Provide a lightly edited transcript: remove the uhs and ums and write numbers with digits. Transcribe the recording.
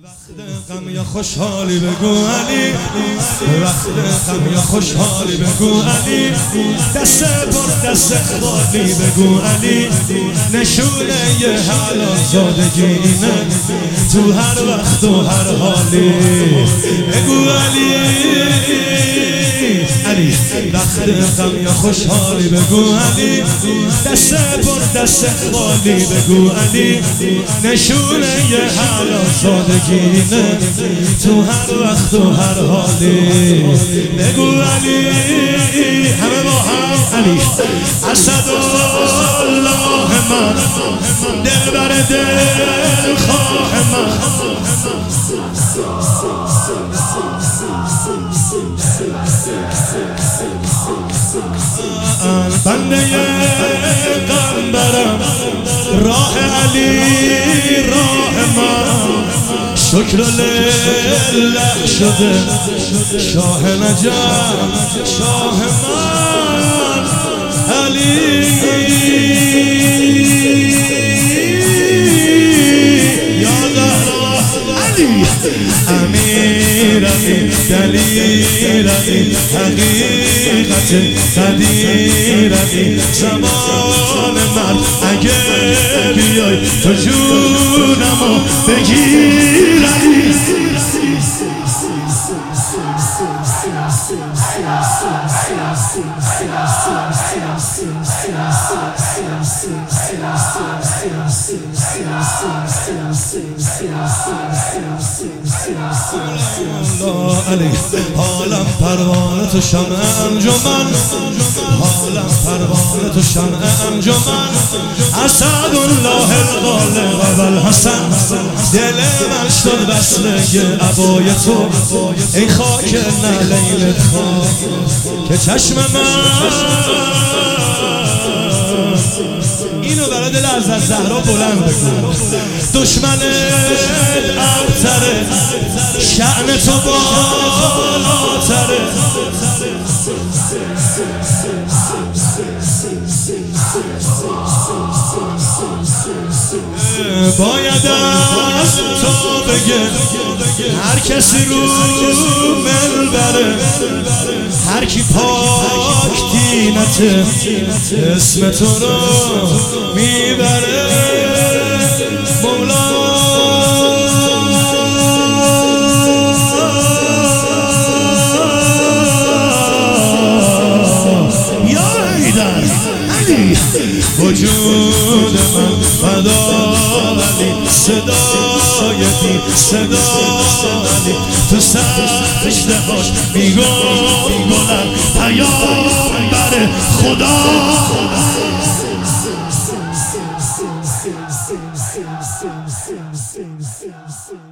وقت غم یا خوشحالی بگو علی، وقت غم یا خوشحالی بگو علی، دست پر دست اقبالی بگو علی، نشونه یه حلال زادگی اینه تو هر وقت و هر حالی بگو علی. علی وقت غم یا خوشحالی بگو علی، دست پر دست اقبالی بگو علی، نشونه یه حلال زادگی اینه تو هر وقت و هر حالی بگو علی. همه با هم علی اسدالله من، دلبر دلخواه من، بنده قنبرم، راه علی راه من، شکر لله شده شاه نجف شاه من علی. یا زهرا علی امیر علی دلیر علی حقیقت قدیر علی، زمان من اگه بیای تو جونمو بگیر علی. علی حالم پروانه تو شمع انجمن، حالم پروانه تو شمع انجمن، اسدالله الغالب والحسن، دل من شد وصله عبای تو ای خاک نعلین خاک که چشم من. اینو برای دل از زهرا بلند بگو، دشمنت ابتره شأن تو بالاتره، باید از تو بگه هر کسی رو منبره، هر کی پاک دینته اسم تو رو میبره مولا. یا حیدر علی وجود من فدا علی، صدای بی صدا علی، تو سجده هاش میگم بلند پیامبر خدا.